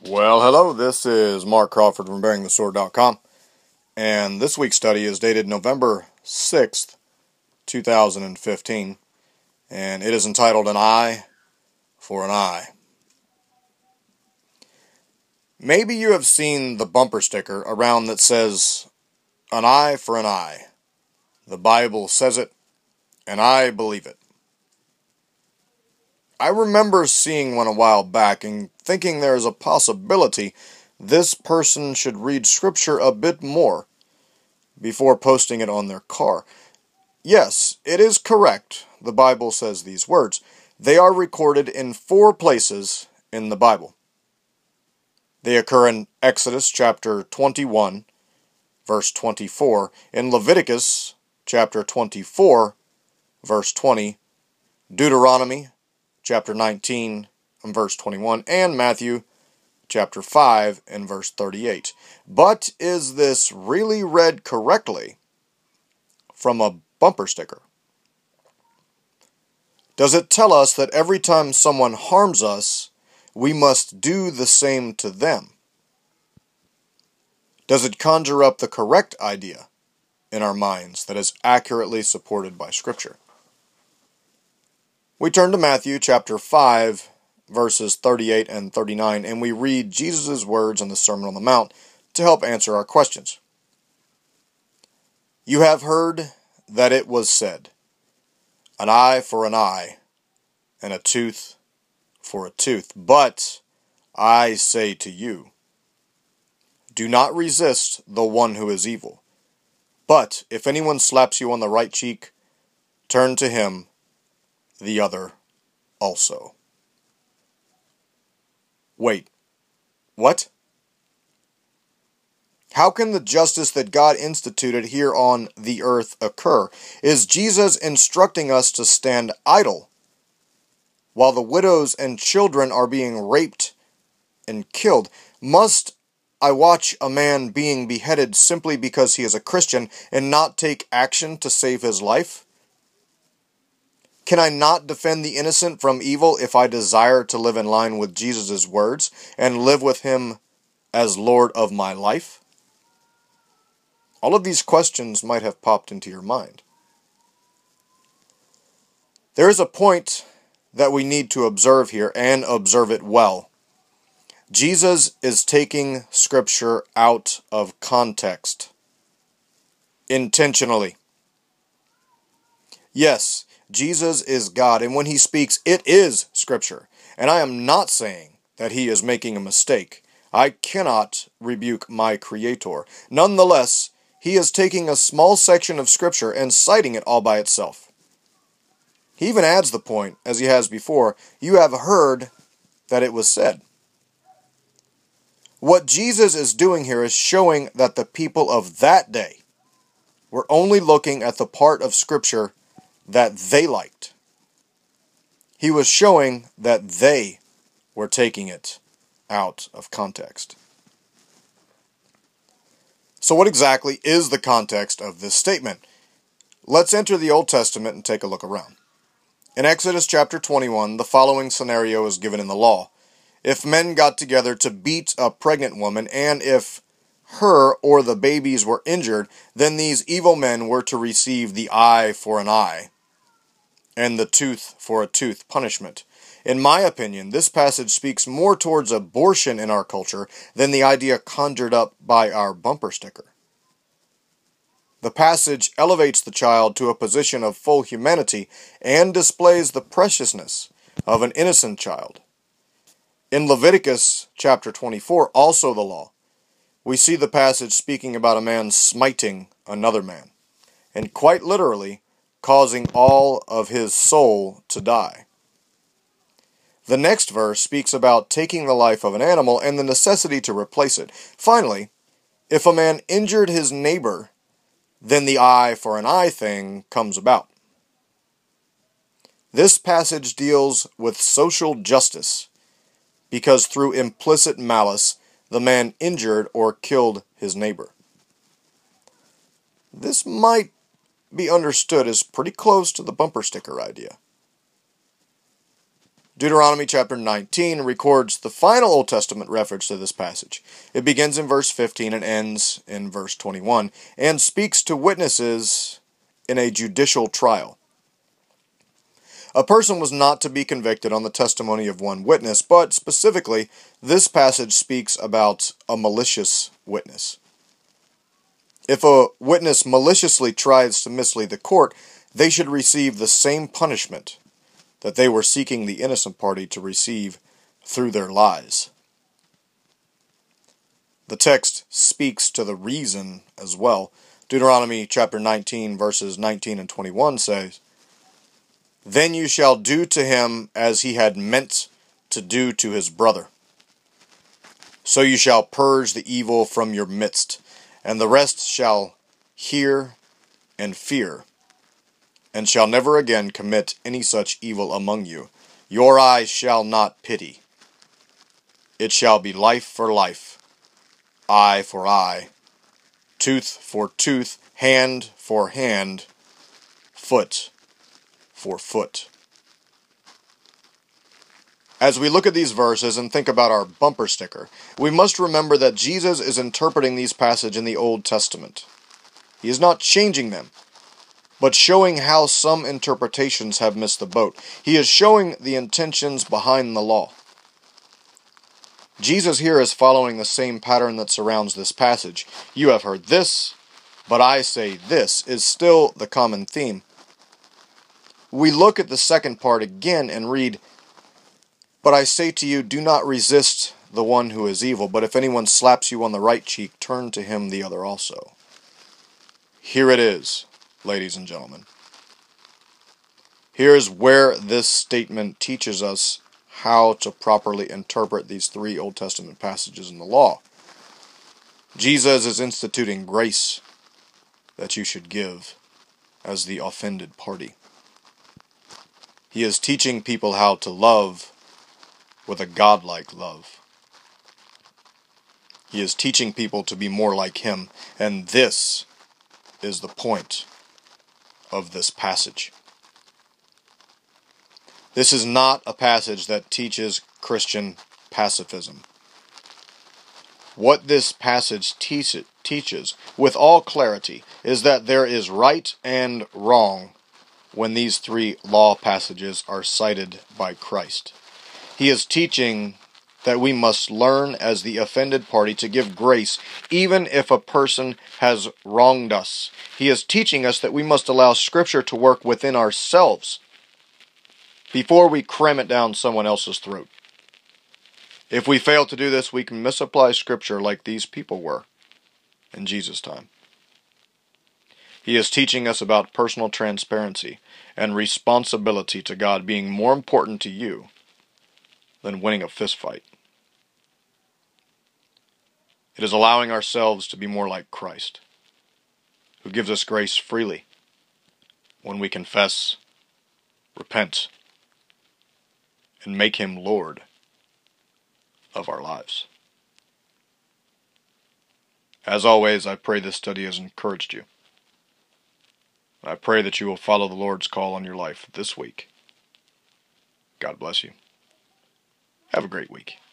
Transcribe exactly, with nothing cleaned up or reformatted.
Well, hello, this is Mark Crawford from Bearing the Sword dot com, and this week's study is dated November sixth, two thousand fifteen, and it is entitled An Eye for an Eye. Maybe you have seen the bumper sticker around that says, An eye for an eye. The Bible says it, and I believe it. I remember seeing one a while back and thinking there is a possibility this person should read Scripture a bit more before posting it on their car. Yes, it is correct. The Bible says these words. They are recorded in four places in the Bible. They occur in Exodus chapter twenty-one, verse twenty-four, in Leviticus chapter twenty-four, verse twenty, Deuteronomy chapter nineteen and verse twenty-one, and Matthew chapter five and verse thirty-eight. But is this really read correctly from a bumper sticker? Does it tell us that every time someone harms us, we must do the same to them? Does it conjure up the correct idea in our minds that is accurately supported by Scripture? We turn to Matthew chapter five, verses thirty-eight and thirty-nine, and we read Jesus' words in the Sermon on the Mount to help answer our questions. You have heard that it was said, an eye for an eye, and a tooth for a tooth. But I say to you, do not resist the one who is evil. But if anyone slaps you on the right cheek, turn to him the other also. Wait, what? How can the justice that God instituted here on the earth occur? Is Jesus instructing us to stand idle while the widows and children are being raped and killed? Must I watch a man being beheaded simply because he is a Christian and not take action to save his life? Can I not defend the innocent from evil if I desire to live in line with Jesus' words and live with him as Lord of my life? All of these questions might have popped into your mind. There is a point that we need to observe here, and observe it well. Jesus is taking Scripture out of context. Intentionally. Yes, Jesus is God, and when he speaks, it is Scripture. And I am not saying that he is making a mistake. I cannot rebuke my Creator. Nonetheless, he is taking a small section of Scripture and citing it all by itself. He even adds the point, as he has before, you have heard that it was said. What Jesus is doing here is showing that the people of that day were only looking at the part of Scripture that they liked. He was showing that they were taking it out of context. So what exactly is the context of this statement? Let's enter the Old Testament and take a look around. In Exodus chapter twenty-one, the following scenario is given in the law. If men got together to beat a pregnant woman, and if her or the babies were injured, then these evil men were to receive the eye for an eye and the tooth for a tooth punishment. In my opinion, this passage speaks more towards abortion in our culture than the idea conjured up by our bumper sticker. The passage elevates the child to a position of full humanity and displays the preciousness of an innocent child. In Leviticus chapter twenty-four, also the law, we see the passage speaking about a man smiting another man, and quite literally, causing all of his soul to die. The next verse speaks about taking the life of an animal and the necessity to replace it. Finally, if a man injured his neighbor, then the eye for an eye thing comes about. This passage deals with social justice, because through implicit malice, the man injured or killed his neighbor. This might be understood as pretty close to the bumper sticker idea. Deuteronomy chapter nineteen records the final Old Testament reference to this passage. It begins in verse fifteen and ends in verse twenty-one, and speaks to witnesses in a judicial trial. A person was not to be convicted on the testimony of one witness, but specifically, this passage speaks about a malicious witness. If a witness maliciously tries to mislead the court, they should receive the same punishment that they were seeking the innocent party to receive through their lies. The text speaks to the reason as well. Deuteronomy chapter nineteen, verses nineteen and twenty-one says, "Then you shall do to him as he had meant to do to his brother. So you shall purge the evil from your midst, and the rest shall hear and fear, and shall never again commit any such evil among you. Your eyes shall not pity. It shall be life for life, eye for eye, tooth for tooth, hand for hand, foot for foot." As we look at these verses and think about our bumper sticker, we must remember that Jesus is interpreting these passages in the Old Testament. He is not changing them, but showing how some interpretations have missed the boat. He is showing the intentions behind the law. Jesus here is following the same pattern that surrounds this passage. "You have heard this, but I say this," is still the common theme. We look at the second part again and read, "But I say to you, do not resist the one who is evil, but if anyone slaps you on the right cheek, turn to him the other also." Here it is, ladies and gentlemen. Here's where this statement teaches us how to properly interpret these three Old Testament passages in the law. Jesus is instituting grace that you should give as the offended party. He is teaching people how to love with a godlike love. He is teaching people to be more like him, and this is the point of this passage. This is not a passage that teaches Christian pacifism. What this passage teach, teaches, with all clarity, is that there is right and wrong when these three law passages are cited by Christ. He is teaching that we must learn as the offended party to give grace even if a person has wronged us. He is teaching us that we must allow Scripture to work within ourselves before we cram it down someone else's throat. If we fail to do this, we can misapply Scripture like these people were in Jesus' time. He is teaching us about personal transparency and responsibility to God being more important to you than winning a fist fight. It is allowing ourselves to be more like Christ, who gives us grace freely when we confess, repent, and make him Lord of our lives. As always, I pray this study has encouraged you. I pray that you will follow the Lord's call on your life this week. God bless you. Have a great week.